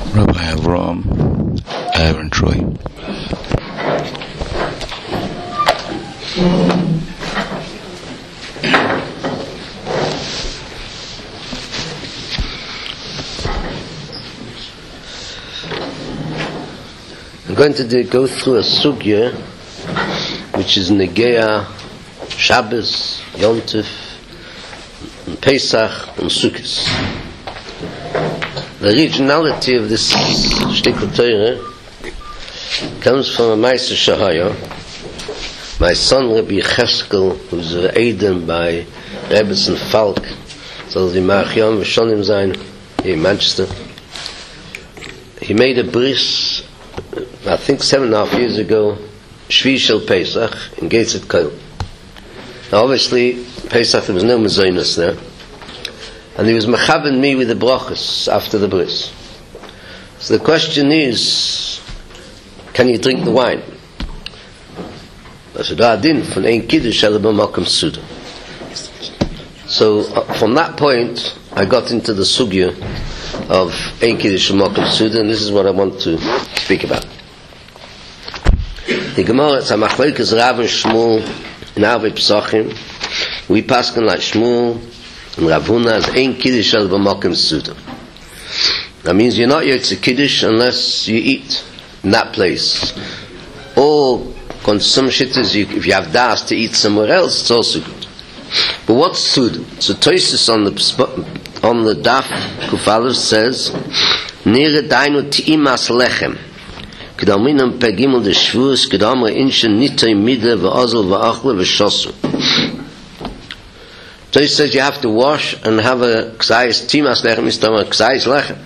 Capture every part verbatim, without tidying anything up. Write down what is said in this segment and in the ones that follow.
Rabbi Avram Aaron Troy. I'm going to do, go through a sugya which is Negeya, Shabbos, Yom Tov, and Pesach, and Sukkot. The originality of this Shtikl Torah comes from a Meister Shahaya. My son Rabbi Cheskel, who's aided by Rebbetzin Falk, so the Marchion Vishonim Zayin in Manchester. He made a bris, I think seven and a half years ago, Shvi Shel Pesach in Gates at Koil. Now obviously Pesach there was no Mazonos there, and he was mechaben me with the brachas after the bris. So the question is, can you drink the wine? I said, ah, din von ein kiddush ale b'makom suda. So uh, from that point I got into the sugya of ein kiddush b'makom suda, and this is what I want to speak about. The Gemara, it's a machlokes Rav and Shmuel in Arvei Pesachim. We paskin like Shmuel and Rav Huna as ein kiddush ale b'makom suda. That means you're not yotze kiddush unless you eat in that place. Or on some shittas, you, if you have das to eat somewhere else, it's also good. But what's suda? So Tosis on the on the daf Kufalev says, Nire dainu ti'imas lechem. Kedaminam pegimel de shvus kedamre inshen nitay midle ve'azel ve'achle ve'shosu. Tosis says you have to wash and have a ksayis ti'imas lechem is tama ksayis lechem.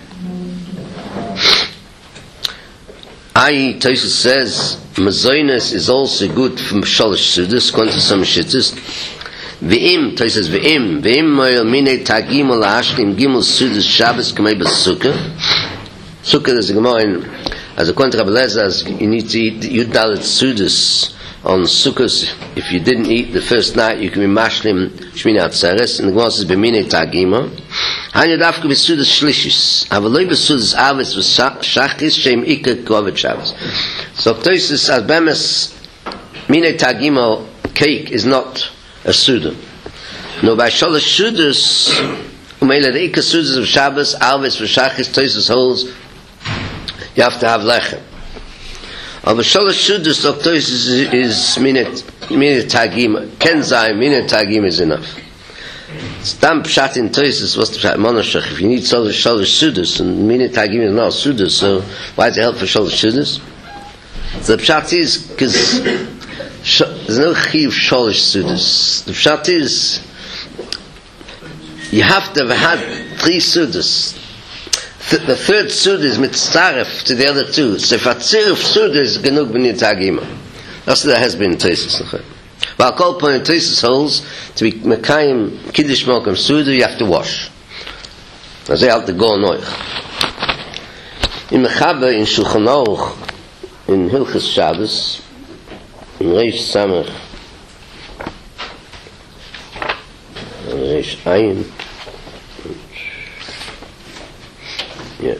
I Tosis says Mazonos is also good from Shalosh Sudas, according to some shittas. V'im, Tosis says V'im, V'im mo'el minei tagim ol ha'ashkim gimel Sudas Shabbos k'mei b'sukkah. Sukkah is a Gemara in, as according to Rabbi Lezer, you need to eat Yudalit Sudas on Sukkot. If you didn't eat the first night, you can be mashlim Shmini Atzeres, and the Gemara says B'minei tagima. Hanya dafka b'sudas shlishis. Avaloi b'sudas avis v'shachis shem ikar kovet Shabbos. So Tosis as bemes minei tagima cake is not a suda. No, by shalosh sudas umeila the ikar sudas of Shabbos avis v'shachis Tosis holds you have to have lechem. But shalosh sudas of Tosis is minei minei tagima. Kenzai minei tagima is enough. Stam pshat in Tosis was the pshat monoshach. If you need shalosh sudas and minei tagima is not sudas, so why is it help for shalosh sudas? So the pshat is because there's no chiv shalosh sudas. The pshat is you have to have had three sudas. Th- the third suda is mitzaref to the other two. So if a tziruf suda is genug b'nei tagima. That's what has been in Tosis. But I'll call upon in Tosis holds to be mekayim kiddush malkum suda, you have to wash. As they have to go noich. In Mechaber in Shulchan Aruch in Hilchos Shabbos in Reish Samach Reish Ayin yeah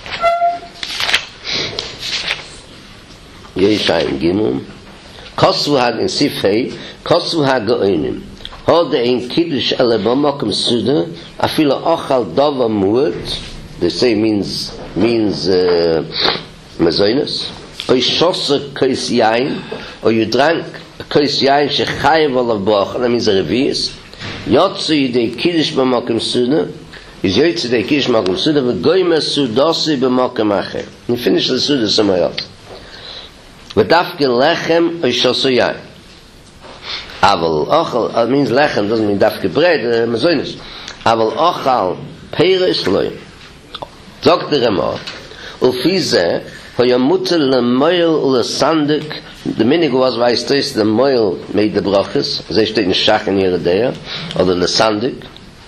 Reish Ayin Gimel Kosu had in Sifhei Kosu had Go'onim Hode in Kiddush ele b'makom suda afilo ochal dava mu'et. They say means means uh, Mazonos. Or shosa kais yain, or you drank a kais yain shechayev alav bracha. That means a revius. Yotzu yidei kiddush b'makom suda. Is yotzu yidei kiddush b'makom suda v'goyme sudasi b'makom acher. You finish the suda somewhere else. V'dafke lechem or shosa yain. Aval ochal, that means lechem doesn't mean dafke bread. Uh, Mazonos. Aval ochal peiris loy. Doctor Ramah, Ufize, Hoyamutel le Moil ule Sandik. The minig was why stays the Moil made the brachas. They stayed in Shach and Yeridea, or the Sandik.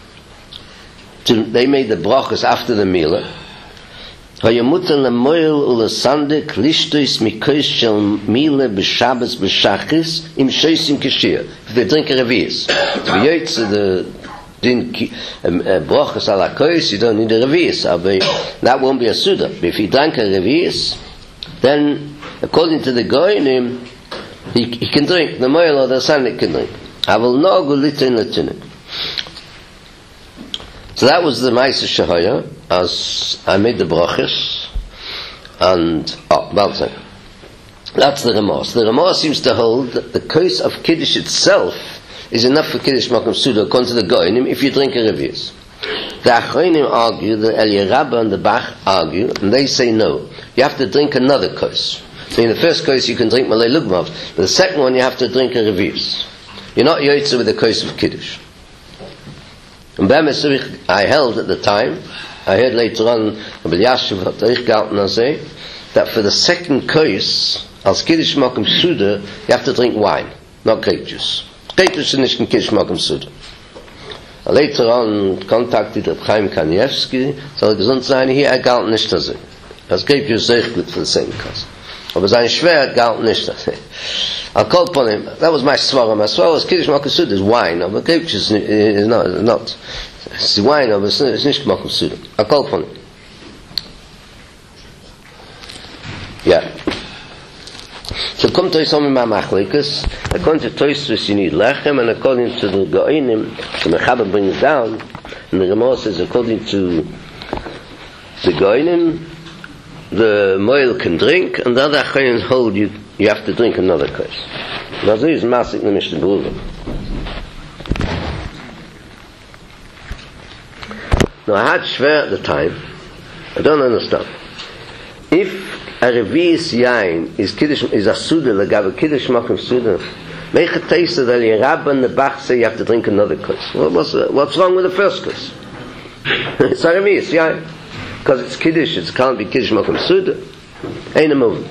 They made the brachas after the meal. Hoyamutel le Moil ule Sandik. Lishtois mikois shel mile b'Shabbos b'Shachis im shoisim kashir. If they drink a revius, to be yotze the in brachas ala kois, you don't need a revius. That won't be a suda. But if he drank a revius, then according to the goyim, he, he can drink. The moil or the sandik can drink. I will no go litin latinik. So that was the Ma'aser Shehaya, as I made the brachas, and oh, well done. That's the Ramah. So the Ramah seems to hold that the kois of Kiddush itself is enough for Kiddush Makom Suda, according to the Goinim, if you drink a revius. The Achronim argue, the Eliyah Rabbah and the Bach argue, and they say no. You have to drink another kois. So in the first kois you can drink Malay Lugmav, but the second one you have to drink a revius. You're not Yoitza with the kois of Kiddush. And Be'emes I held at the time, I heard later on, Rabbi Yashiv Tarich Galton say, that for the second kois, als Kiddush Makom Suda, you have to drink wine, not grape juice. Grape juice is nicht in Kiddush Makom Suda. Later on contacted Reb Chaim Kanievsky, soll gesund sein, hier er galt nicht das. Das grape juice ist echt gut für the same kois. Aber sein Schwer galt nicht das. I'll call upon him. That was my svara. My svara was Kiddush Makom Suda is wine, but grape juice is not. Is not. It's wine, but it's nicht Makom Suda. I'll call upon him. Yeah. So come to some of my machlikas. According to Tosfos, you need lechem, and according to the Goinim, the Mechaber brings down, and the Ramah says according to the Goinim, the moil can drink, and the other Achronim hold you. You have to drink another kois. Now this is Masik the Mishnah Berurah. Now I had Shver at the time. I don't understand. If a revius yain is kiddush is a suda lagav kiddush makom suda, make a taste of the Rabbah and the Bach say you have to drink another kois. What, what's uh, what's wrong with the first kois? It's a revius yain because it's kiddush. It can't be kiddush makom suda. Ain't a movement.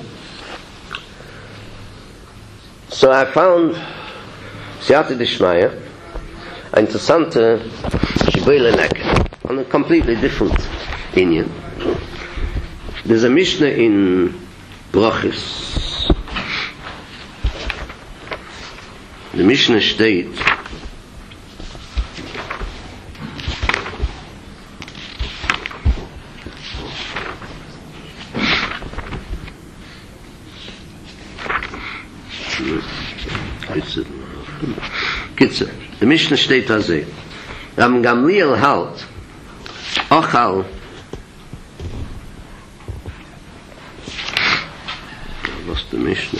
So I found Siyata Dishmaya interessante Shibele Nek on a completely different Indian. There's a Mishnah in Brachis. The Mishnah steht Kitzer. The Mishnah steht da so. Ram Gamliel halt Ochal what's the Mishnah?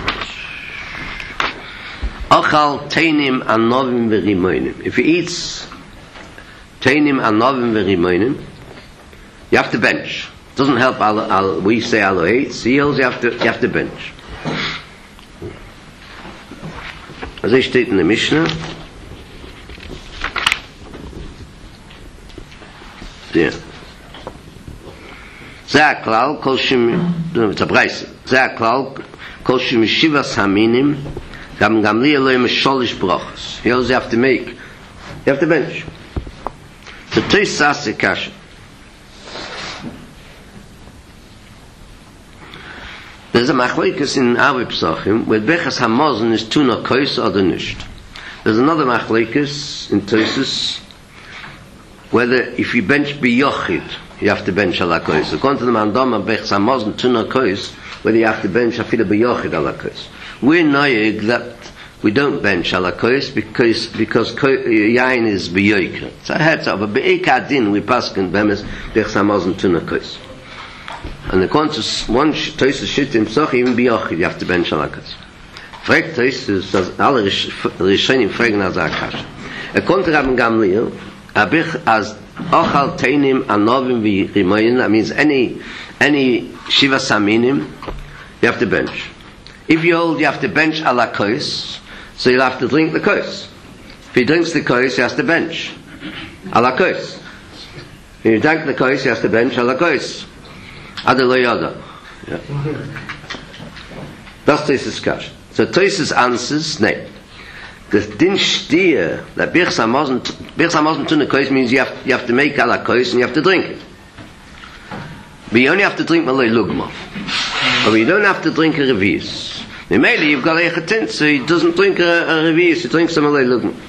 Ochal Teinim Anovim V'Rimonim. If he eats Teinim Anovim V'Rimonim, you have to bench. It doesn't help al, al, we say Alohe, seals you have to you have to bench. As it steht in the Mishnah, yeah. Zeh klal kol shim, no, it's a braise. Zeh klal kol shim shivas haminim, gam gamli eloim sholish brachos. You also have to make, you have to bench. So Tois Sase Kasha. There's a machlekes in Avi Pesachim where Bechas Hamazon is tuna kois or nicht. There's another machlekes in Tosfos whether if you bench biyochid you have to bench ala kois. According to the Mandama Bechas Hamazon tuna kois whether you have to bench afila biyochid ala kois. We're noyeg that we don't bench ala kois because because yain is biyochid. So I had to, but be'ikadin we paskin bemes Bechas Hamazon tuna kois. And the conscious one Tosfos shit in Pesach even biyochid you have to bench alakas. Fragt Tosfos dass alle Rishonim fragen as akash. A kontra Rabban Gamliel abich as ochal teinim anovim v'rimoyin. That means any any shiva saminim you have to bench. If you hold you have to bench ala kois, so you'll have to drink the kois. If he drinks the kois he has to bench ala kois. If you drink the kois he has to bench ala kois. Adelo yeah. That's Tosfos Kash. So Tosfos answers, no. The din shtir that Birchas Hamazon Birchas Hamazon tuna kois means you have you have to make ala kois and you have to drink it. But you only have to drink malay lugma. But you don't have to drink a revius. Maybe you've got a chetin, so he doesn't drink a, a revius, he drinks a malay lugma.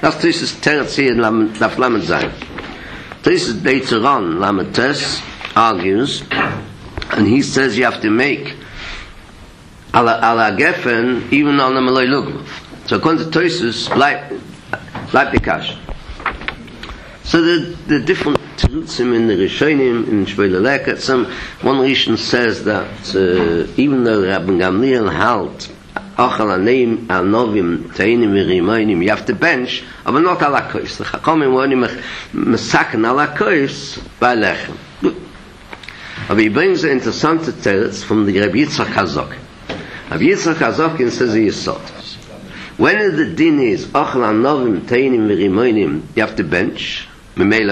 Das Tosis Teretz hier in Daf Lamed Zayin. Tosis Beitzeron Lamed Tes argues, and he says you have to make ala ala gefen even on the Malay Lugma. So according to Tosis, like like Bikash. So the the different terutzim in the Rishonim in Shvei Leleket, some one Rishon says that uh, even though Rabbi Gamliel held Achal Aneim Anovim Teinim V'Rimaynim, you have to bench, but not ala kois. The Chachamim were only mesaken ala kois by lechem. But he brings an interesting teretz from the Rabbi Yitzchak Hazok. Rabbi Yitzchak Hazok says he is sot. When the din is Achal Anovim Teinim V'Rimaynim, you have to bench. Only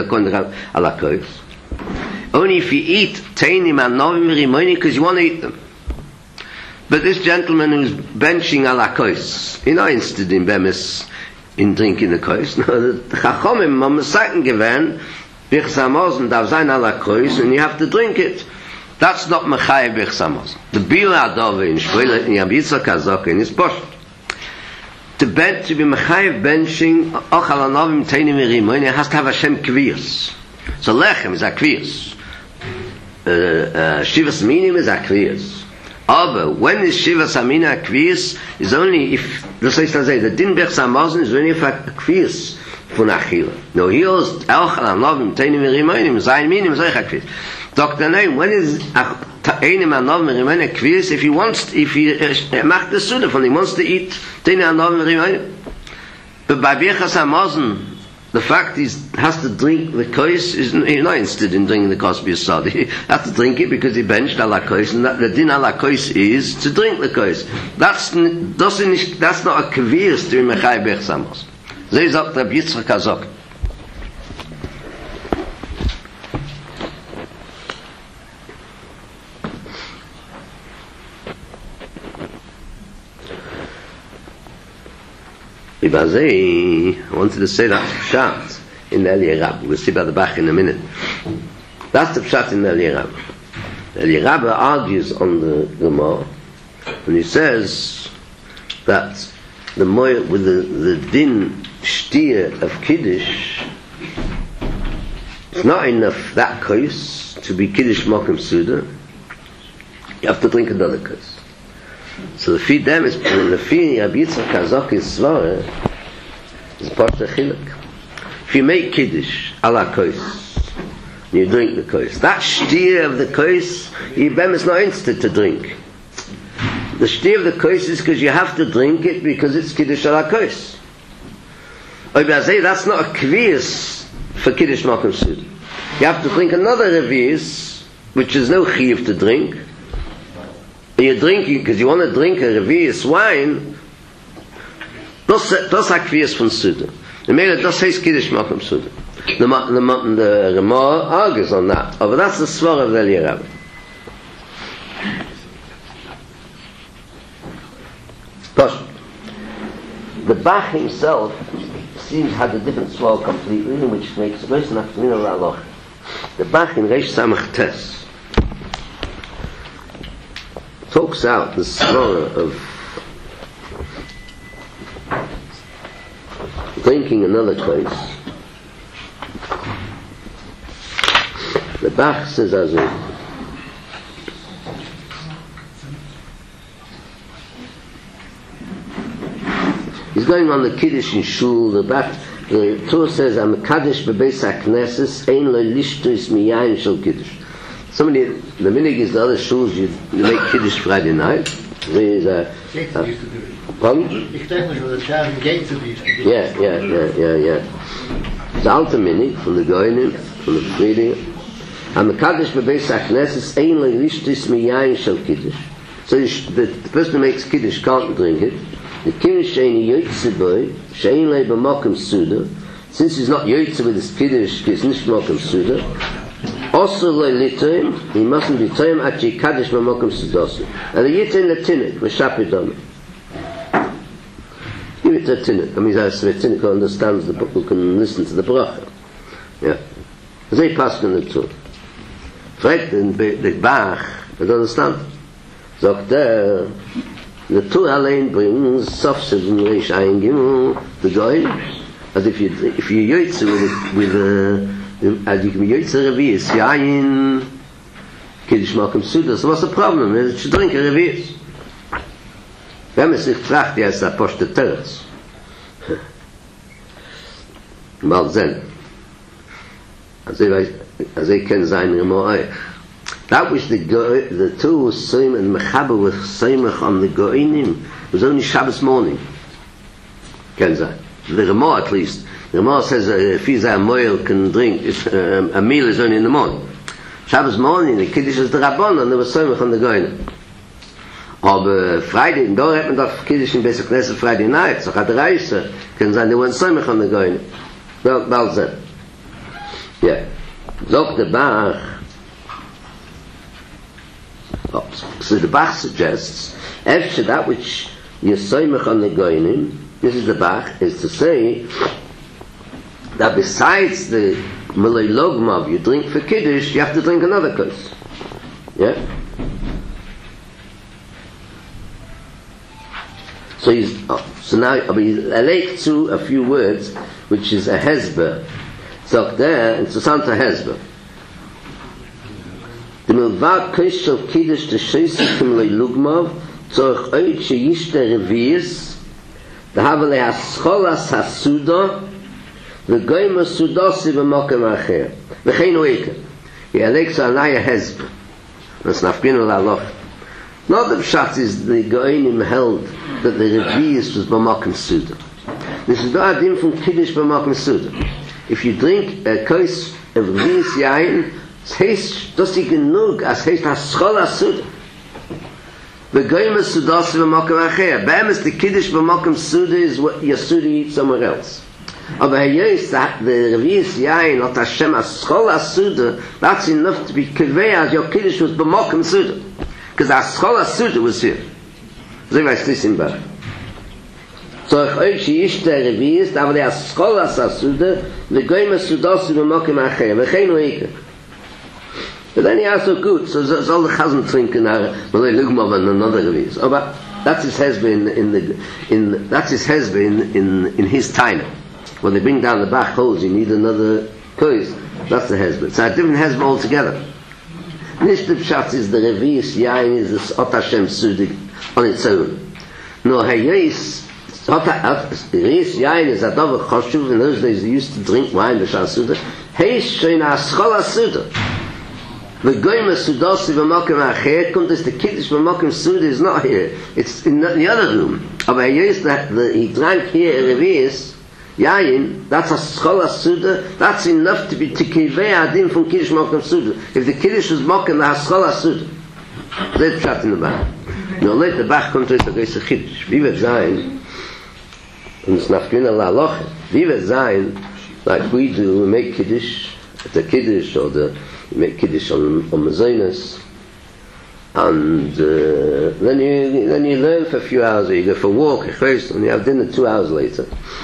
if you eat Teinim Anovim V'Rimaynim because you want to eat them. But this gentleman who's benching ala kois, he's not interested in bemis, in drinking the kois. No, the Chachomim are mesaken given, bichsamosen darf sein ala kois, and you have to drink it. That's not mechayev bichsamosen. The Bila Adove in Shvei in Rabbi Yitzchak Hazok in his posh. To bench, to be mechayev benching, ochal anovim teinim v'rimaynim, it has to have Hashem kviyos. So lechem is a kviyos. Uh, uh, Shivas minim is a kviyos. Aber when is Shivas Amina Kviyas is only if, das heißt also, the Din Bech Samazin is only if a Kviyas von Achila. No, he was auch an Anovim, Teinim V'Rimaynim, Zayin Minim, Zayin Kviyas. Doctor Naim, when is Teinim Anovim V'Rimaynim Kviyas, if he wants, if he uh, macht the Suda von, he wants to eat Teinim Anovim V'Rimaynim. But by Bech Samazin, the fact is has to drink the kois is he's not interested in drinking the kois b'yisod. He has to drink it because he benched ala kois, and that, the din ala kois is to drink the kois. That's doesn't that's not a kaviyus to mechay bech samos. They sagt Rabbi Yitzchak Hazok. I wanted to say that pshat in the Eliyah Rabbah. We'll see about the Bach in a minute. That's the pshat in the Eliyah Rabbah. The Eliyah Rabbah argues on the Gemara, and he says that the moy with the, the din shtir of kiddush, it's not enough that kos to be kiddush mokum suda. You have to drink another kos. So the feed them is the feed Rabbi Yitzchak Hazok is svara is pasha chiluk. If you make kiddush ala kois, you drink the kois. That shtir of the kois, Yibem is not interested to drink. The shtir of the kois is because you have to drink it because it's kiddush ala kois. That's not a kviyas for kiddush makom suda. You have to drink another revius, which is no chiyuv to drink. You're drinking because you want to drink a revius wine. Das das akviyas von suda. The mele das says kiddush makom suda. The the the Ramah argues on that. Oh, but that's the svar of the Eliyah Rabbah. But the Bach himself seems had a different svar completely, which makes most enough to mean Allah. The Bach in Reish Samach Tes talks out the svar of drinking another place. The Bach says as a he's going on the Kiddush in Shul. The Bach, the Torah says, "I'm a Kaddish bebeis hakneses ein lo lishtus miyayin shel Kiddush." Somebody, the minig is the other shuls you, you make Kiddush Friday night. There is a, a pardon? Yeah, yeah, yeah, yeah, yeah. The alter minig from the Goyim, from the Friday. I'm a Kaddish bebeis hakneses ein lo lishtus miyayin shel Kiddush. So the, the person who makes Kiddush can't drink it. The Kiddush sheini yotze boy, shein lei b'makom suda. Since he's not yotze with his Kiddush, he's nicht b'makom suda. Also lei litoim, he mustn't be toim at ye Kaddish b'makom sudosu. And the yitin letinik, v'shapidom. Give it to a tinik. I mean, as the tinik understands the book, who can listen to the bracha. Yeah. They pass in the Torah. Fragt the Bach, I don't understand. Sagt der, the Torah allein brings Sofsid in Reish Ein Gimel, the Goy, as if you if you yotze with with uh, as you can be yotze revius yayin kiddush makom suda. So what's the problem? You should drink a revius. Wenn man sich fragt, ja, ist der Apostel Teretz. Mal sehen. Also ich kann sein immer euch. That was the the two Soim and Mechaber with Soimach on the Goinim was only Shabbos morning. Can say. The Ramah at least. The Ramah says uh, if he's a moil can drink, it's, um, a meal is only in the morning. Shabbos morning, the Kiddush is the Rabban, and there was Soimach on the Goinim. Aber Friday, da hat man doch Kiddush in Beis Knesset Friday night, so hat der Reise, kann sein, there was Soimach on the Goinim. Well, well said. Yeah. Doctor Bach, oh, so the Bach suggests, after that which you soimach on the goyim, this is the Bach, is to say that besides the Malay Logmav you drink for Kiddush, you have to drink another kos. Yeah? So he's, oh, so now I mean, I like to a few words, which is a hezber. So there, it's a Santa hezber. The milvad kos of Kiddush the sheisikim Malay Logmav tzorch oid sheyishte revius the havale hascholas hasuda the goyim hasudosi v'mokem acher v'chein oike he aleks anaya hezber that's nafkinu la'aloch. Not the pshat is the goyim held that the revius was b'mokem suda. This is not a dim from Kiddush b'mokem suda. If you drink a kos of revius yain es heißt dass sie genug as heißt hascholas suda the goyim sudas v'mokem acher. Be'emes the Kiddush v'mokem suda is what your suda eat somewhere else. Aber hayos that the revius yain not Hashem aschol suda, that's enough to be kivei as your Kiddush was v'mokem suda, because aschol suda was here. So I see in back. So if oich sheyishte revius, aber the aschol suda the goyim sudas v'mokem acher v'chein oike. But then he also good, so that's all the chazan trinken are Malay Lugmav and another revius. Oh, but that's his hezbollah in, in the in that's his hezbollah in, in in his time. When they bring down the Bach holes, you need another kois. That's the hezbollah. So a different hezbollah altogether. Nishte pshat is the revius yain is this Ot Hashem sudig on its own. No hayis Ot revius yain is a davar choshuv. In those days they used to drink wine b'shal suda. Heish shein aschol suda. The goyim sudosi v'mokem acher comes as the Kiddush v'mokem suda is not here. It's in the other room. Aber he used that the, he drank here a revius yain. That's a schola suda. That's enough to be to kivei adim from Kiddush v'mokem suda. If the Kiddush was mokem, the schola suda. That's pshat in the Bach. No, let the Bach come to it against the Kiddush. Viva zayin. And it's nafkina la'aloch. Viva zayin, like we do, we make Kiddush, the Kiddush or the you make Kiddush on, on Mazonos, and uh, then you then you learn for a few hours, or you go for a walk, and you have dinner two hours later.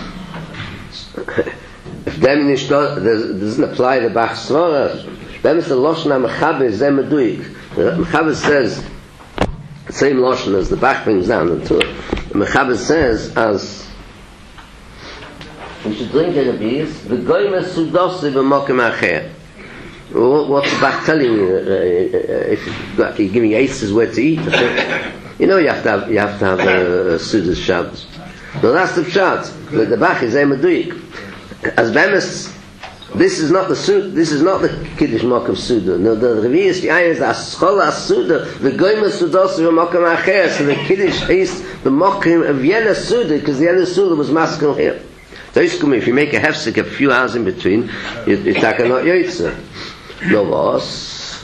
If them doesn't apply the Bach Svara, then it's the Lashon HaMechaber Zeh Meduik. The Mechaber says the same Lashon as the Bach brings down the Torah. The Mechaber says as you should drink a revius, the goyim sudosi v'mokem acher. What's the Bach telling you? Uh, if you're giving aces where to eat, you know you have to have you have to have a, a Sudas Shabbos. No, that's the pshat. The, the Bach is emeduik. As bemis, this is not the suda. This is not the Kiddush Mokem Suda. No, the revius yain is the Aschol Suda. The goyim sudos v'mokem acher. So the Kiddush is the Mokem of Yena Suda, because the Yena Suda was masculine here. So if you make a hefsek a few hours in between, it's like a not yotze. No was.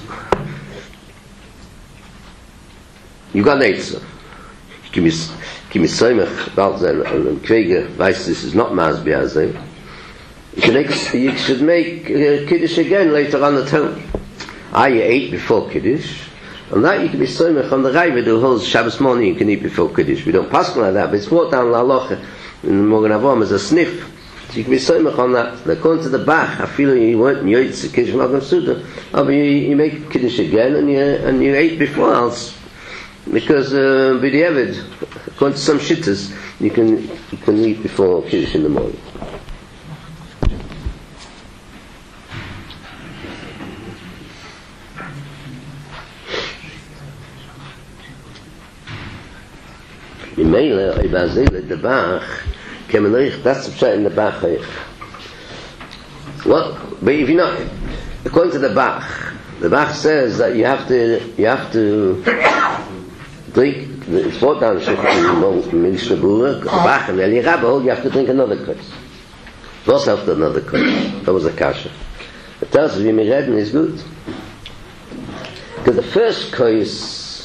You got Eitzer. Give me, give me Soimach about them, and Kvega weiß this is not Masbi Azim. You should make, you should make uh, Kiddush again later on at home. Ah, you ate before Kiddush, and that you can be Soimach on the Raiva who holds Shabbos morning you can eat before Kiddush. We don't pass like that, but it's brought down La Locha in the Morgan Avom as a sniff. So you can be soimach on that. According to the Bach, I feel you weren't you ate Kiddush Mokem Suda, but you, you make Kiddush again and you and you ate before else, because uh, b'diavad, according to some shittas, you can you can eat before Kiddush in the morning. Mimele, Ibazele, the Bach, Kemelich, that's the pshat in the Bach. What? But if you know, according to the Bach, the Bach says that you have to, you have to drink, it's brought down in Mishnah Berurah, the Bach and the Eli Rabba hold you have to drink another kos. What's after another kos? That was a kasha. It tells us, Vimiredin is good. Because the first kos,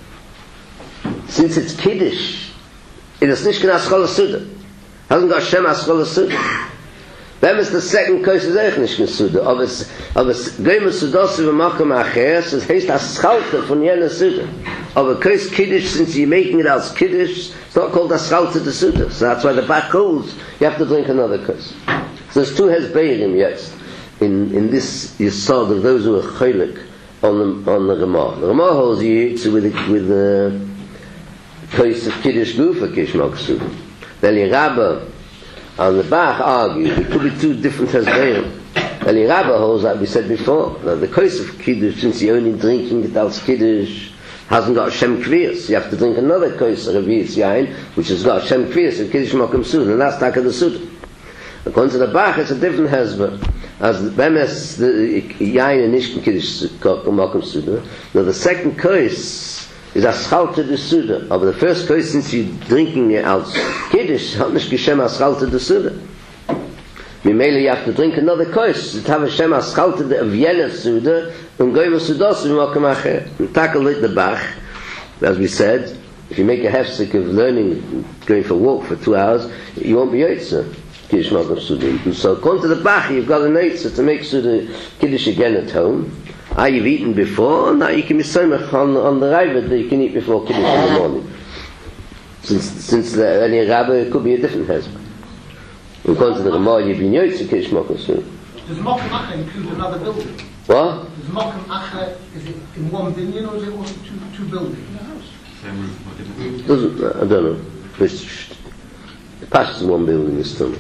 since it's Kiddush, it is nicht kein Aschol Suda. Hasn't got Shem Aschol Suda. Then is the second kos is echt nicht kein Suda. Aber es, aber es, Geimer Sudosu v'makom acher, so es heißt Aschalte von jener Suda. Aber kos Kiddush, since you're making it as Kiddush, it's not called Aschalte de Suda. So that's why the back holds, you have to drink another kos. So there's two Hezbeirim yet, in, in this Yisod of those who are Cholik on the, on the Ramah. The Ramah holds you to with the, with the kos of Kiddush Gufa Kishmak Suda. The Eli Rabba and the Bach argue it could be two different Hezbeirim. Eli Rabba holds, like we said before, that the kos of Kiddush, since you're only drinking it as Kiddush, hasn't got Shem Kviyas. You have to drink another kos of Revi'is Yain, which has got Shem Kviyas of Kiddush Makom Suda, and that's Taka the Suda. According to the Bach, it's a different Hezbollah. As the Bemes, the Yain and Ishkin Kiddush Makom Suda. Now the second kos is Aschalte de Suda. But the first kos, since you're drinking it out Kiddush, hat nicht Geshem Aschalte de Suda. Mimele, you have to drink another kos. To have a Shem Aschalte de Avyelah Suda, and Goyim Sudos v'makom acher. And tackle it the Bach, as we said, if you make a hefsek of learning, going for a walk for two hours, you won't be Yotze. Kiddush Makom Suda. And so according to the Bach, you've got a Yotze to make Suda Kiddush again at home. Ah, you've eaten before, now you can be somech on, on the Raivet that you can eat before Kiddush in the morning. Since, since the Eli Rabba, it could be a different husband. According to the Ramah, you've been Yotze Kiddush Makom Suda. Does Makom Acher include another building? What? Does Makom Acher, is it in one binyan or is it also two, two buildings in the house? Same roof, what different? Doesn't, I don't know. It's, it passes in one building this time.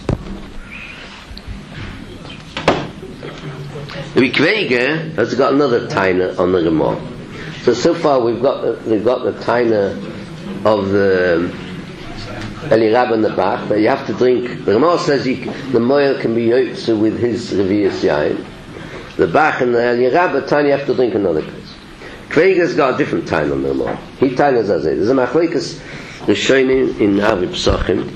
The Rikwege has got another taina on the Ramah. So so far we've got the, we've got the taina of the Eli Rabba and the Bach, but you have to drink. The Ramah says he, the Moel can be Yotze with his Revi'is Yain. The Bach and the Eli Rabba taina you have to drink another kos. Kvege's got a different taina on the Ramah. He tainas as it. There's a Machlekes Rishonim in Avi Psachim.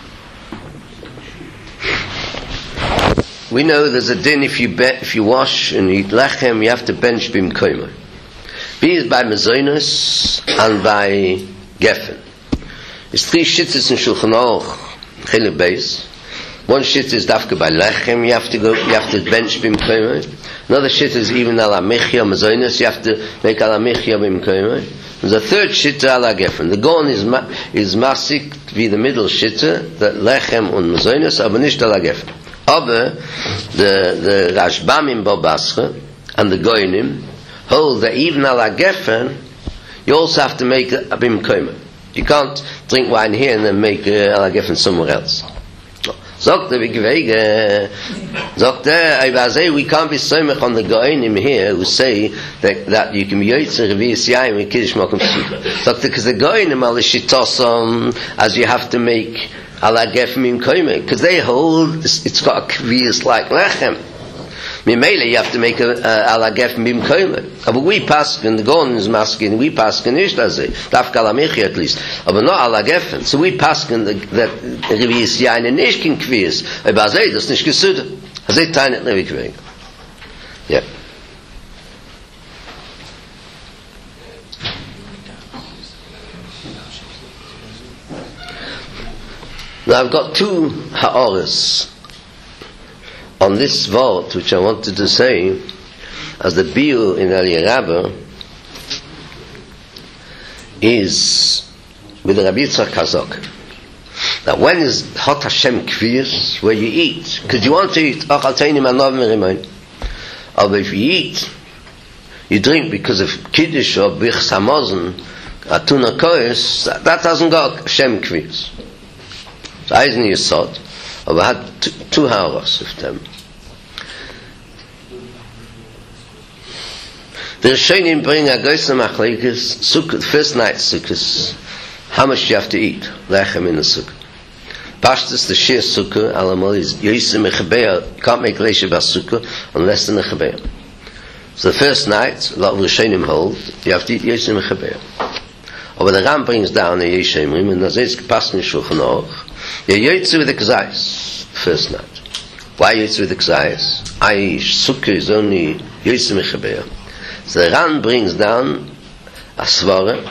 We know there's a din if you be, if you wash and eat lechem, you have to bench bimkoima. Be it by mezonos and by geffen. There's three shittas in Shulchan Aruch, Chilek Beis. One shit is dafka by lechem, you have to go, you have to bench bimkoima. Another shit is even ala mechia mezonos, you have to make ala mechia bimkoima. There's a third shitta ala geffen. The gon is ma, is masik to be the middle shitta that lechem und mezonos, aber nicht ala geffen. Aber the the Rashbamim Babascha and the Goinim hold that even ala geffen you also have to make a bimkoima. You can't drink wine here and then make ala geffen somewhere else. Sagt der Wege, sagt der, we can't be somech on the Goinim here who say that, that you can be Yotze Revi'is Yain with Kiddush Makom Suda. Sagt der, because the Goinim are the shitosom as you have to make ala geffen bimkoima, because they hold it's, it's got a kviyas like lechem. Mimele, you have to make a ala geffen bimkoima. But we paskin, the Gon is maskin, we paskin ish lazeh, dafka ala mechi at least, but not ala geffen. So we paskin that Revi'is Yain and ish kin kviyas, aber azay das nicht gesuda. Azay tainet levi kviyas. Yeah. Now I've got two ha'oras on this vault which I wanted to say as the biur in Eli Rabba is with Rabbi Yitzchak Kazok. Now when is Hot Hashem Kviyas, where you eat? Because you want to eat, but if you eat, you drink because of Kiddush or Birch Samozen, Atuna Kois, that hasn't got Hashem Kviyas. So Eisen Yisod, but we had two, two hauras of them. The Rishonim bring a Goysa Machlekes, Sukkot, first night Sukkot, how much do you have to eat? Lechem in the sukkah. Pashtus, the shir sukkah, alamal is yosim mechabeya. You can't make leisha basukkah unless in the chabeya. So the first night, a lot of Rishonim hold, you have to eat yosim mechabeya. Or when the Ram brings down the yeshemrim, and there's a passing shulchan aruch, you yotze with the kazayis first night. Why yotze with the kazayis? Aish sukkah is only yosim mechabeya. So the Ram brings down a svara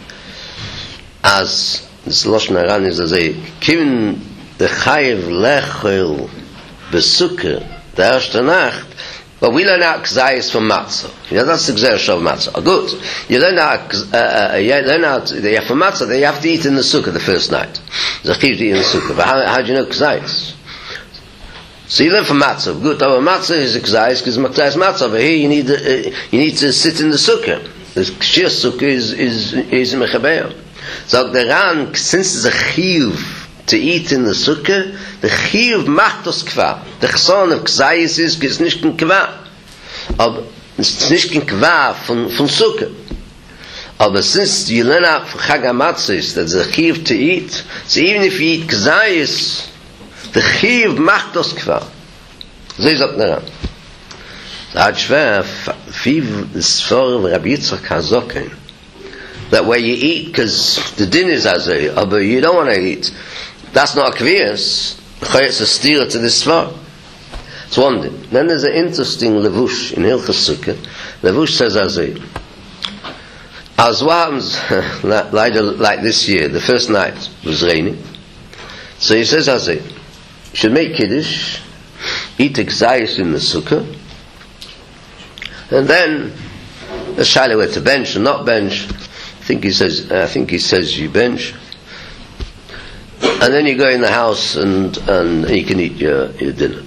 as this Lashon Haran is as a Kivin the Chayiv Lechel Besukkah the erste Nacht, but we learn out Kzayis from Matzah. You know, that's the Gzeish of Matzah. Oh, good. You learn out, uh, you learn out the Yaf Matzah that you have to eat in the Sukkah the first night. There's a Chiv to eat in the Sukkah. But how, how do you know Kzayis? So you learn from Matzah. Good. Our Matzah is a Kzayis because Matzah is Matzah. But here you need, uh, you need to sit in the Sukkah. The Shir Sukkah is, is, is Mechabeya. So the Ran, since there's a chiyuv to eat in the sukkah, the chiyuv macht das kva. The chson of kzayis is, it's nicht kein kva. Aber it's nicht kein kva von, von sukkah. Aber since you learn out for Chag HaMatzos, there's a chiyuv to eat, so even if you eat kzayis, the chiyuv macht das kva. So is that the Ran. So hat schwer, fiv sfor of Rabbi Yitzchak HaZoken, that way you eat because the din is azay, but you don't want to eat. That's not a kviyas. It's a steer to this svar. It's one din. Then there's an interesting levush in Hilchas Sukkah. Levush says azay. As what happens, like, like this year, the first night was raining. So he says azay. You should make kiddush, eat exayis in the sukkah, and then the shaila where to bench and not bench. I think he says. I think he says you bench, and then you go in the house and and you can eat your, your dinner.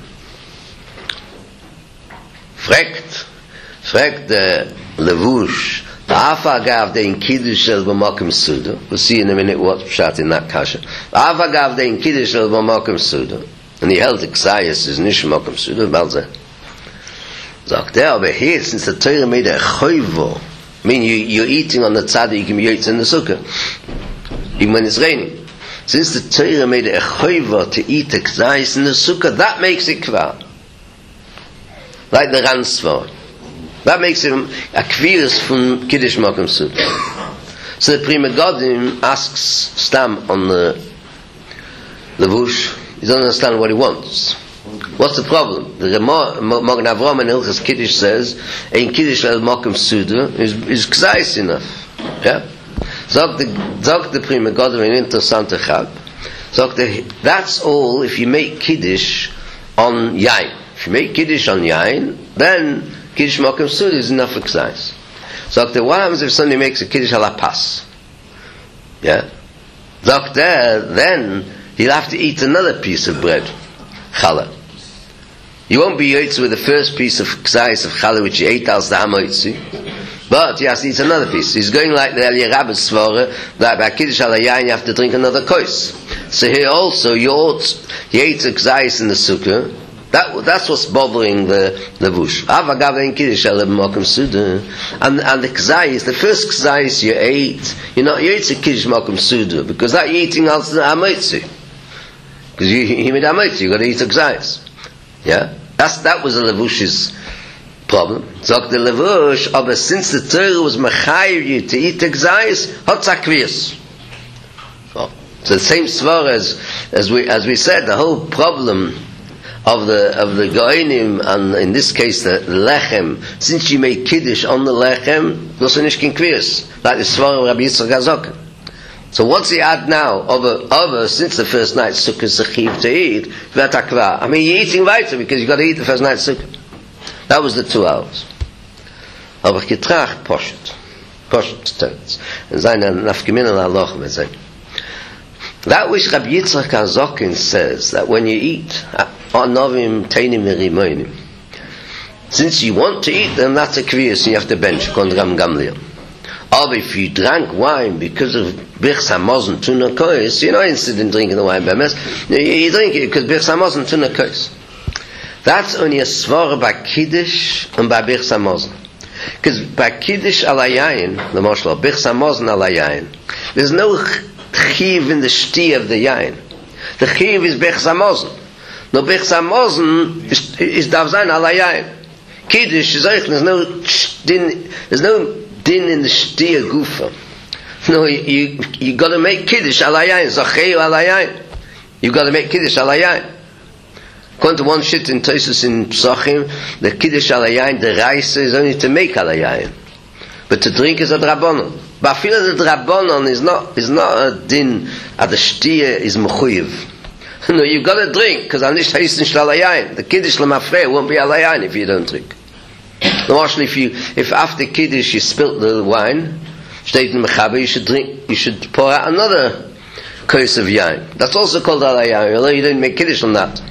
Fragt, fragt the levush. Afa gav de in kiddush el b'makom suda. We'll see in a minute what's pshat in that kasha. Afa gav de in kiddush el b'makom suda, and he held the ksayis is nish b'makom suda. Balze. Sagt er, aber here since the Torah made a choivo. I mean, you, you're eating on the tzaddik, you can be eating in the sukkah, even when it's raining. Since the Torah made it a choiva to eat a kzayis in the sukkah, that makes it kvar. Like the Ransvar. That makes it a kviris from Kiddush Makom Sukkah. So the Pri Megadim asks Stam on the levush, he doesn't understand what he wants. What's the problem? The Magen Avraham in Hilchas Kiddush says, "Ein Kiddush el Makom Suda is is kzayis enough." Yeah. Zog the Zog the Pri Megadim in interessante Chag. Zog the that's all if you make Kiddush on yain. If you make Kiddush on yain, then Kiddush Makom Suda is enough for kzayis. Zog the what happens if somebody makes a Kiddush ala pas? Yeah. Zog there, then he'll have to eat another piece of bread, challah. You won't be yotze with the first piece of kzayis of challah which you ate as the hamoitzi, but he has to eat another piece. He's going like the Eliyah Rabbah svara that by kiddush ala yain you have to drink another kois. So here also you ought you ate a kzayis in the sukkah. That that's what's bothering the levush. Avagav in kiddush ala b'makom suda, and and the kzayis, the first kzayis you ate, you're not you ate a kiddush makom suda because that you're eating as the hamoitzi. Because you he made hamoitzi, you got to eat a kzayis. Yeah, that's that was the levush's problem. So the levush, but since the Torah was mechayiv you to eat kzayis, hotzakvius. So the same svar as as we as we said, the whole problem of the of the goinim and in this case the, the lechem. Since you made kiddush on the lechem, those are nishkin kvius, like the svar of Rabbi Yitzchak HaZoken. So what's he add now? Over, over since the first night sukkah is a chiv to eat. I mean, you're eating weiter because you got to eat the first night sukkah. That was the two hours. Aber getracht poshet, poshet teretz. And seine nafkemin al halacha mezen. That which Rabbi Yitzchak HaZoken says that when you eat anovim teinim merimonim, since you want to eat them, that's a kviyas. You have to bench. Kondram gamliel. Or if you drank wine because of Birchas Hamazon Tuna Kois, you're not interested in drinking the wine, Bemes. You drink it because Birchas Hamazon Tuna Kois. That's only a svara by Kiddush and by Birchas Hamazon. Because by Kiddush ala yayin, the Moshel, Birchas Hamazon ala yayin, there's no chiv in the shti of the yain. The chiv is bechs hamazon. No bechs hamazon is, is dav zayin ala yain. Kiddush is euch, there's no din, there's no din in the shti of gufa. No, you, you, you got to make kiddush ala yain, zachei ala yain. You got to make kiddush ala yain. According to one shit in Tosus in Psachim, the kiddush ala yain, the rice is only to make ala yain, but to drink is a drabonon. But I feel that the drabonon is not is not a din. At the shtia is mechuyev. No, you got to drink because al nish haisen shel ala yain. The kiddush lemafrei won't be ala yain if you don't drink. No, actually, if you if after kiddush you spilt the wine, steht in mechaber, you should drink. You should pour out another kos of yain. That's also called ala yain. Although you didn't make kiddush on that.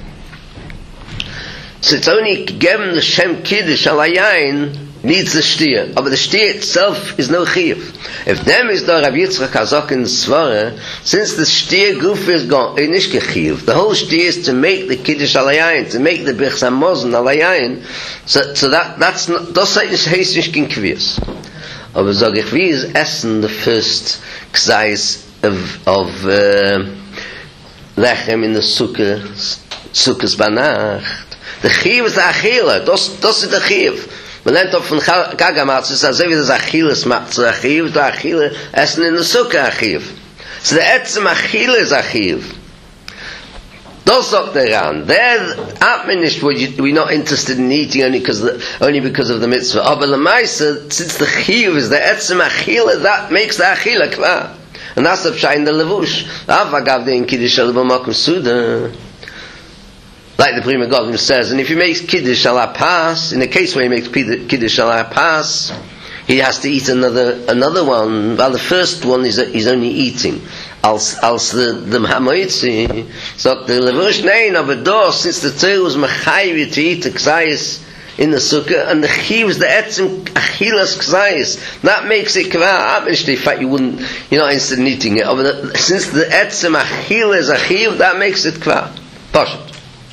So it's only given the Shem Kiddush ala yain needs the shtia, but the shtia itself is no chiyuv. If them is the Rav Yitzchak Hazok in Svara, since the shtia goof is gone, it is chiyuv. The whole shtia is to make the Kiddush ala yain, to make the Bechs Hamazon ala yain. So, so that that's not das heißt heißt nicht kein Kvias. Aber sag ich, wie ist Essen the first Ksais of of uh, Lechem in the Sukkah Sukkahs Banach. The chiv is the achila. Das, das ist der chiv. Man nennt auch von Kagamatz, es ist also wie das Achilles macht. So der chiv, der Achille, essen in der Sukkah achiv. So der Etzem Achille ist achiv. Das sagt er an. There, atmen nicht, we're not interested in eating only because of the, only because of the mitzvah. Aber the Maisa, since the chiv is the Etzem Achille, that makes the Achille klar. And that's the pshat in the Levush. Avagav de in Kiddush al b'makom suda. Like the Prima Godim says, and if he makes Kiddush ala pas, in the case where he makes Kiddush ala pas, he has to eat another another one. Well, the first one is is only eating. Als als the the Hamoitzi, so the Levush nein of a door, since the Torah was mechayv to eat the ksayis in the sukkah, and the chiv is the etzim achilas ksayis. That makes it kvar. Obviously, in fact, you wouldn't, you're not interested in eating it. But since the etzim achilas achiv, that makes it kvar. Pashat.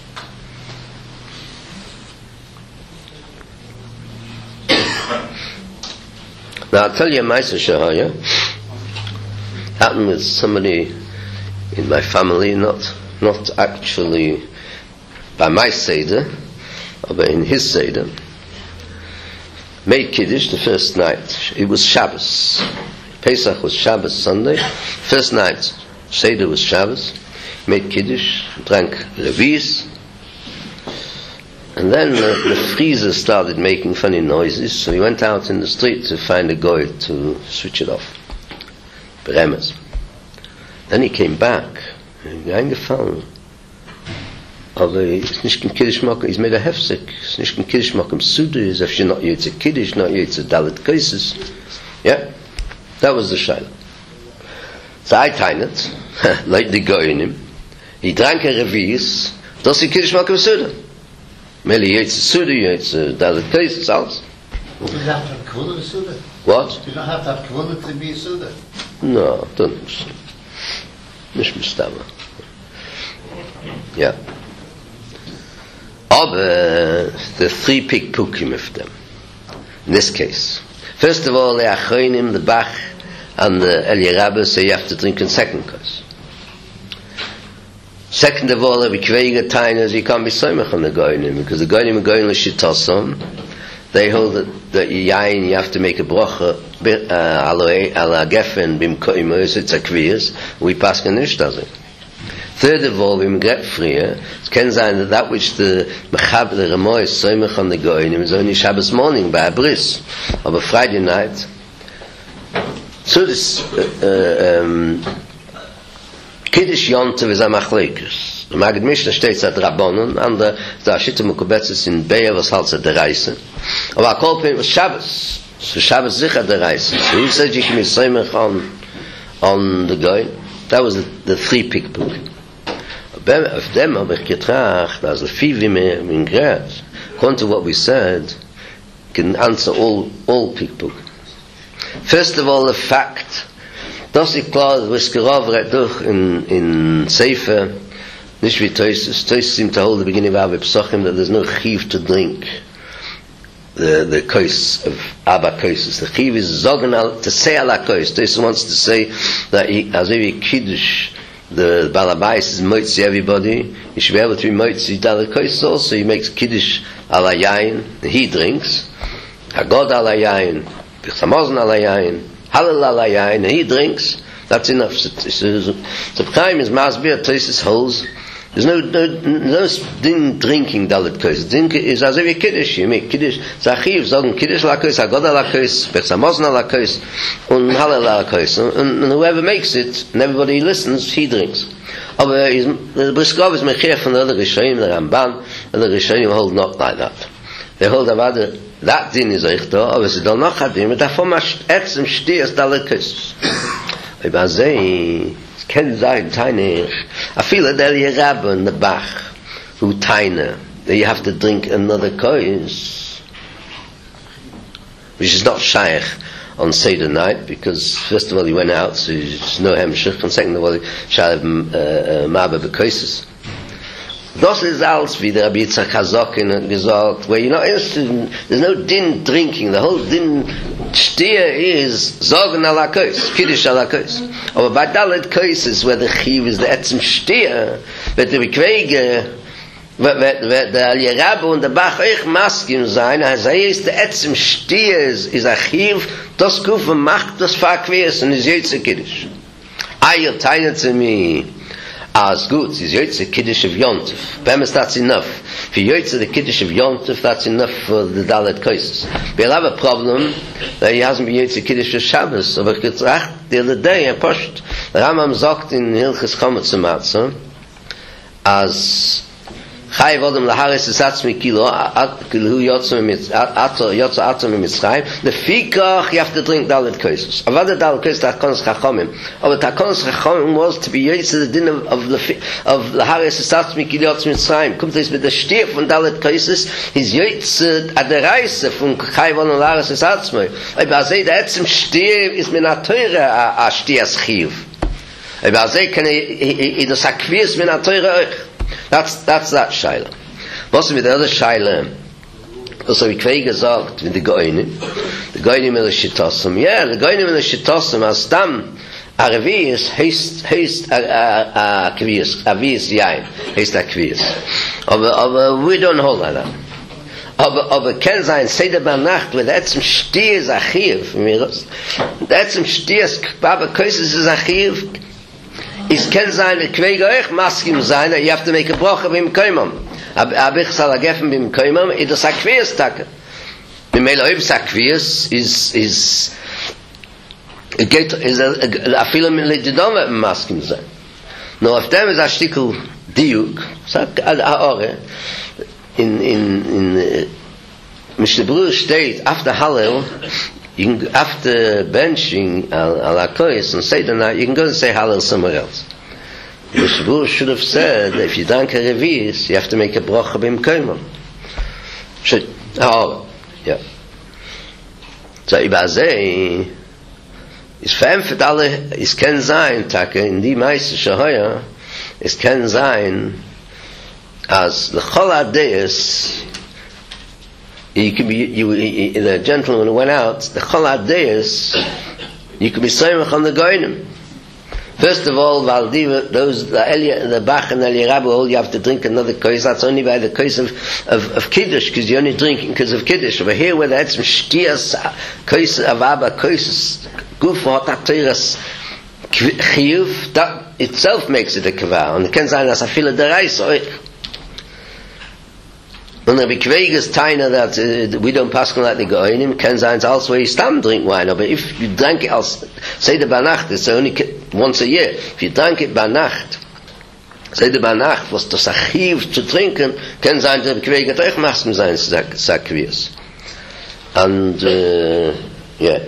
Now I'll tell you a Ma'aser Shahaya. Happened with somebody in my family, not not actually by my Seder, but in his Seder. Made Kiddush the first night. It was Shabbos. Pesach was Shabbos Sunday. First night, Seder was Shabbos. Made Kiddush, drank Levi's. And then uh, the freezer started making funny noises, so he went out in the street to find a goy to switch it off. Beremes. Then he came back, eingefallen. Aber it's nicht kein Kiddush Mokum, he's made a hefsek. It's nicht kein Kiddush Mokum Suda, is if you're not yet a Kiddush, not yet a Dalit Kaises. Yeah? That was the Shaila. So I tied it, like the goy in him. He drank a Revi'is, das ist Kiddush Mokum Suda. Meli yates suda, yates dalit kaises, alles. Do you have to have kavuna to suda? What? Do you not have to have kavuna to be suda? No, don't think so. Nicht mistama. Yeah. Aber the three pick pukim of them. In this case. First of all, the Achronim, the Bach, and the Eliyarabba, so you have to drink in second course. Second of all, the Kveiga Tainas, you can't be soymach on the Goyim, because the Goyim are going l'shitasom. They hold that, that yain, you have to make a bracha, ala gefen, bim koimos, it's a kviyas, we pass can nish does it. Third of all, bim get freer, it can say that that which the mechab, the remoy, is soymach on the Goyim, is only Shabbos morning, by a bris, of a Friday night. So this, uh, um, Kiddush Yontav is a machlekes. The Magid Mishnah states that Rabbanon, and the Ashita Mukubetzes in Be'er was halt at the Reise. Aber I call it was Shabbos. So Shabbos zicha the Reise. So he said you can be soymach on, on the Goy. That was the, the three pick book. Of them, aber ich getracht, as the Fivim in Gret, according to what we said, can answer all, all pick book. First of all, the fact das ist klar, was Gerov redt durch in, in Sefer, nicht wie Toises. Toises seem to hold the beginning of our Pesachim that there's no chiv to drink the the curse of Abba curses. The chiv is zogen al to say ala curse. This wants to say that he, as if he kiddush the balabais is moitzi everybody. He should be able to be moitzi dalet curse also. He makes kiddush ala yain. He drinks. Hagod ala yain. B'chamozn ala yain. Halal ala yain. He drinks. That's enough. So Chaim is masbir. Tosis holds. There's no no no din drinking dalet kos. Drink is as if you kiddush. You make kiddush. Zachiv sagen kiddush la kos, agod la kos, betsamosna la kos, and halal la kos. And whoever makes it, and everybody listens, he drinks. Aber the Briskov is mechir from the other Rishonim, the Ramban, and the Rishonim hold not like that. They hold about that din is eichto, aber sie don't noch hadim, but davon macht etzem stiers dalet kos. Über sei Ken sein tiny. I feel that Elia Rabba in the Bach, who tiny, that you have to drink another kois, which is not shaykh on Seder night, because first of all he went out, so there's no hemshich, and second of all, shaykh ma'aba b'koises. Das ist alles wie der Rabbi Yitzchak Hazokin gesagt, where you're not interested in, there's no din drinking, the whole din stier is Zogen ala kois, Kiddush ala kois. Aber bei Dalet kois is where the chiv is the etzem stier, wird der Bequege, wird der Al-Yerabba und der Bach euch maskim sein, als er ist der etzem stier is a chiv, das Kufa macht das Fakwees und is jetzt ein Kiddush. Eier teilen zu mir, as good is yotze kiddush of yontif. Bemis, that's enough. For yotze the kiddush of yontif, that's enough for the dalet koises. We'll have a problem that he hasn't been yotze kiddush of Shabbos. Aber getracht the other day, and pushed. The Rambam sagt in Hilchas Chometz Matzah, as Chayiv Odom laharis esatzmi kilo hu yotze yotze atzmi mitzrayim. The fikach you have to drink dalet koises. Avada dalet koises takonos chachamim. But takonos chachamim was to be yotze the din of of the of laharis esatzmi kilo yotze mitzrayim. Kommt es mit der stier von dalet koises. His yotze at the reise von Chayiv Odom laharis esatzmi. Aber sei der etzem stier is mir na teure a stiers chiv. Aber sei kann i das akvies mir na teure euch. That's that's that shaila. Was with the other shaila? Also wie Quay gesagt with the Goyim, the Goyim in the Shitosum. Yeah, the Goyim in the Shitosum as tam Aravius heist heist a kvius avius yain heist a kvius. Aber aber we don't hold like that. Aber aber kann sein Seder bei Nacht with etzem stiers achiv mir. Etzem stiers baba koises is achiv. Is can sein a kwege euch maskim sein, you have to make a brocha bim kaimam. Ab ab ich sal gefen bim kaimam, it is a kvies tag. Bim mel ob sakvies is is it get is a film in the dom maskim sein. No of them is a stikel diuk, sag a ore in in in Mister Bruce state after Hallel. You can, after benching al akois and say the night, you can go and say Hallel somewhere else. The Shavuot should have said that if you dank a revis, you have to make a brocha bim kaimam. Should oh yeah. So ibazei is verempfet alle is ken sein take in die meiste shahoya is ken sein as the chol adeis. You could be you, you the gentleman who went out the Chol Deis. You could be soymach on the goyim. First of all, Valdiva, those the Elia, the Bach and Elia Rabba, all you have to drink another kois. That's only by the kois of of, of kiddush, because you're only drinking because of kiddush. Over here, where that's shtias kois of Abba kois guf hotatiras chiyuv, that itself makes it a kavar. And it can say as a fila derais. And the Bequeges taina that uh, we don't pass on like the Goyim, can sein also you stand drink wine, but if you drank it als say the Banacht, it's only once a year. If you drank it Banacht, say the Banacht was das Archiv zu trinken, kann sein der Bequeges euch masken sein Sakvies. And uh, yeah.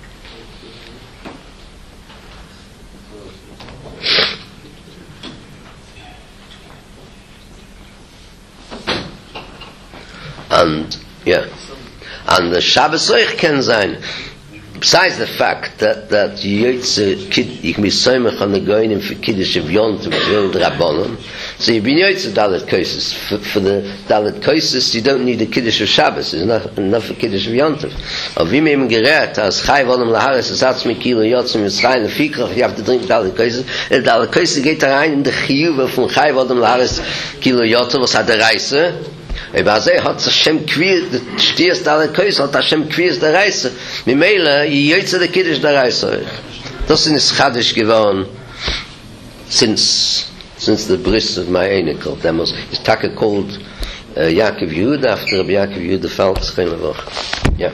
And yeah, and the Shabbos Oich can sein. Besides the fact that that you you can be soymach on the goyim for kiddush of yontiv the rabbanon, So you've been yoytze Dalet Koises. For, for the Dalet Koises, you don't need a Kiddush of Shabbos. There's enough, enough for Kiddush of Yontif. Of Vim Eim Gerät, as Chai Volem Laharis, as Atzmi Kilo Yotzim Yisrael, and Fikrach, you have to drink Dalet Koises. And Dalet Koises geht da rein in the Chiyuva from Chai Volem Laharis, Kilo Yotzim, was hat der Reise. Aber sei hat Hashem Kvir, the Stiers Dalet Koises, hat Hashem Kvir der Reise. Mimele, yoytze the Kiddush der Reise. Das ist Chadish geworden, since since the bris of my Einikel. That was his taka called uh, Yaakov Yehuda after Rabbi Yaakov Yehuda fell to Chaim Levoch. Yeah.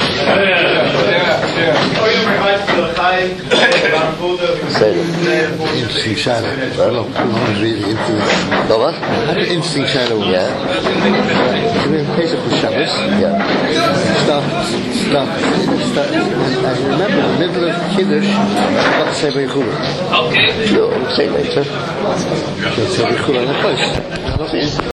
Interesting shadow. Well, really interesting. No what? Interesting shadow. Yeah. We're in place of Shabbos. Yeah. Stop, stop, stop. I remember in the middle of Kiddush, I got to say Beichula. Okay. No, say later. Say Beichula on the post.